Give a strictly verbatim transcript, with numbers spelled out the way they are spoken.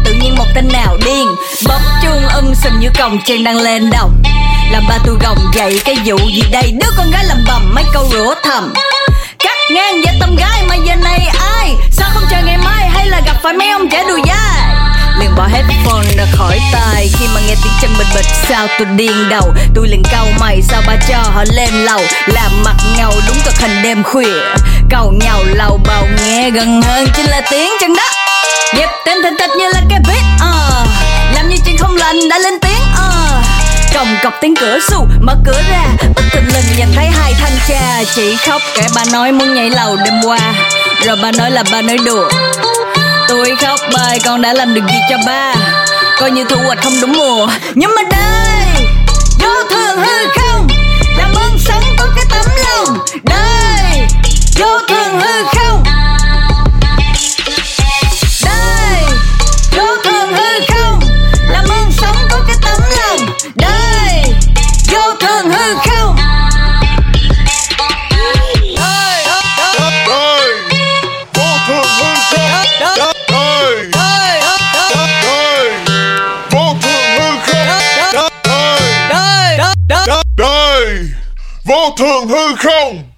tự nhiên một tên nào điên bấm chuông um sùm như còng chân đang lên đầu. Làm ba tôi gồng dậy cái vụ gì đây, đứa con gái làm bầm mấy câu rủa thầm. Cắt ngang với tầm gái mà giờ này ai, sao không chờ ngày mai hay là gặp phải mấy ông trẻ đùi dai. Liền bỏ headphone ra khỏi tai khi mà nghe tiếng chân bịch bịch. Sao tôi điên đầu, tôi liền cau mày sao ba cho họ lên lầu. Làm mặt ngầu đúng cực hình đêm khuya, cầu nhau lầu bầu nghe gần hơn chính là tiếng chân đất. Dẹp tên thình thịch như là cái beat uh. Làm như chuyện không lành đã lên tiếng uh. Còng cọc tiếng cửa xù mở cửa ra, bất thình lình nhìn thấy hai thanh cha. Chị khóc kể ba nói muốn nhảy lầu đêm qua, rồi ba nói là ba nói đùa. Tôi khóc bài con đã làm được gì cho ba, coi như thu hoạch không đúng mùa. Nhưng mà đây vô thường hư không, làm ơn sống có cái tấm lòng. Đây vô thường hư không, đây vô thường hư không, làm ơn sống có cái tấm lòng. Đây vô thường hư không. Vô thường hư không.